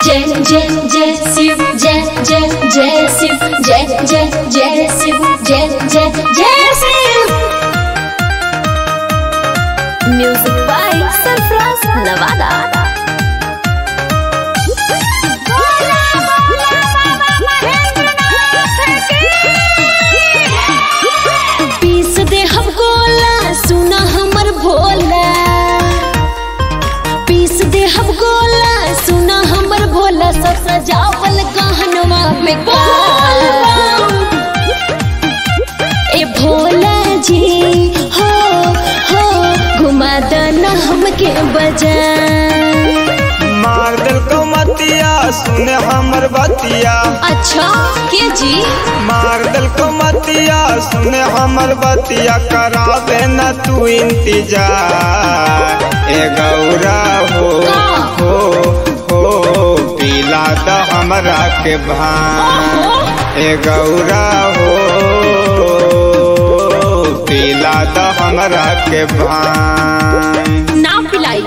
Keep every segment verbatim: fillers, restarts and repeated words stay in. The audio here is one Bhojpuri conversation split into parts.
जय जय जय शिव जय जय जय शिव जय जय जय शिव जय जय जय शिव। Music by Sarfaraz Nawada. पीस दे हम गोला सुना हमर भोला, पीस दे हम गोला सुना हमर भोला, सब सजावल गहनवा में काल। ए भोला जी हो हो घुमा देना हमके बाजार। मार दिल को मतिया सुने हमर बतिया। अच्छा के जी मार दिल को मतिया सुने हमर बतिया, करावे न तू इंतजार। ए गौरा हो हो हो पीला द हमरा के भान। ए गौरा हो पीला द हमरा के भान। ना पिलाई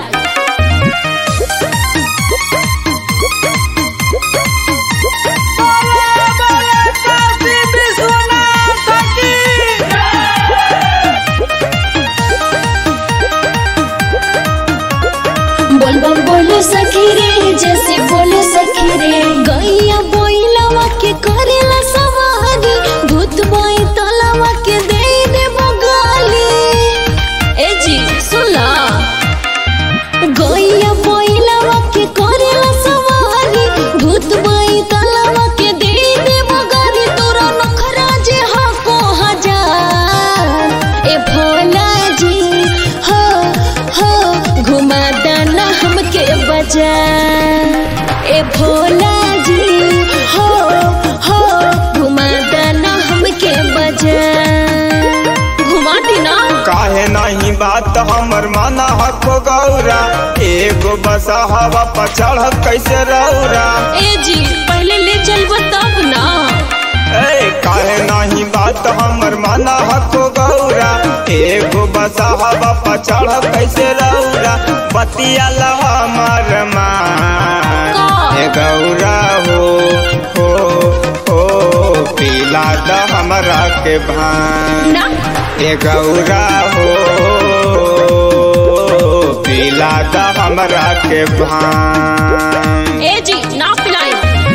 बोल बोलो सखी रे जैसे बोलो सखी रे। गैया बोइलवा के करेला सवारी, भूत बोई तलवा के दे दे बगाली। ए जी सुला गैया बोइलवा के करेला सवारी, भूत बोई तलवा के दे दे बगाली। तोरा नखरा जे हा को हजार। ए भोला जी हो हो घुमा देना हमके बाजार। ए भोला जी हो हो घुमा देना हमके बाजार। घुमा देना काहे नहीं बात हमर माना हको गौरा। एगो बसा हवा पर चढ़ कैसे रौरा। ए जी पहले ले चलबो तब ना। ए काहे नहीं बात हमर माना हको गौरा। एगो बसा हवा पर चढ़ कैसे रौरा। बतिया ला हमर मान। ए गौरा हो हो हो पीला द हमरा के भान। ना ए गौरा हो पीला द हमरा के भान। ए जी ना पिलाई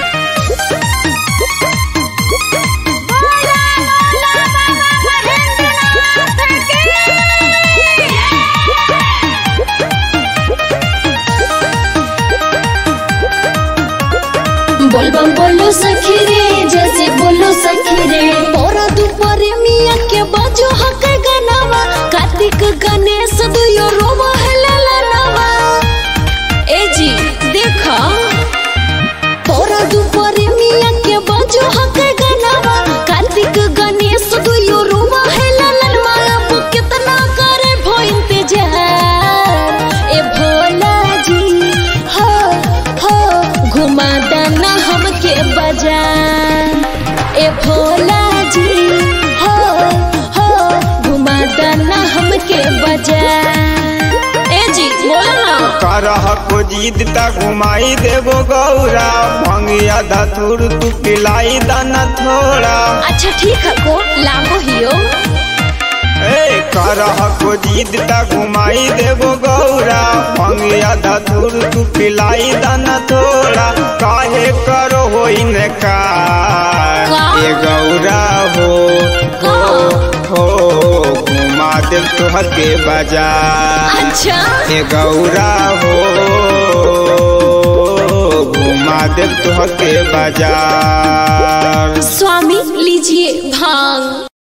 बोल बम बोलो सखी रे जैसे बोलो सखी रे। मोरा दुपहरे मिया के बाजो हक गनावा, कार्तिक गणेश दुयो रोवा है ललनावा। ए जी देखा मोरा दुपहरे मिया के बाजो हक गनावा, कार्तिक गणेश दुयो रोवा है ललनवा। अब कितना करे भो इंतजार। ए भोला जी हो हो घुमा देना हमके बाजार। ए भोला जी हो हो घुमा देना हमके बाजार। ए जी बोला ना करह को जीत ता घुमाई देबो गौरा। भंगिया धतुर तू पिलाई दाना थोड़ा। अच्छा ठीक है को लामो हियो। ए करह को जीत ता घुमाई देबो गौरा। भंगिया धतुर तू पिलाई दाना थोड़ा। काहे करो हो इनकार। ए गौरा हो हो हो घुमा दे तोहर के बाजार। अच्छा ए गौरा हो घुमा दे तोहर के बाजार। स्वामी लीजिए भांग।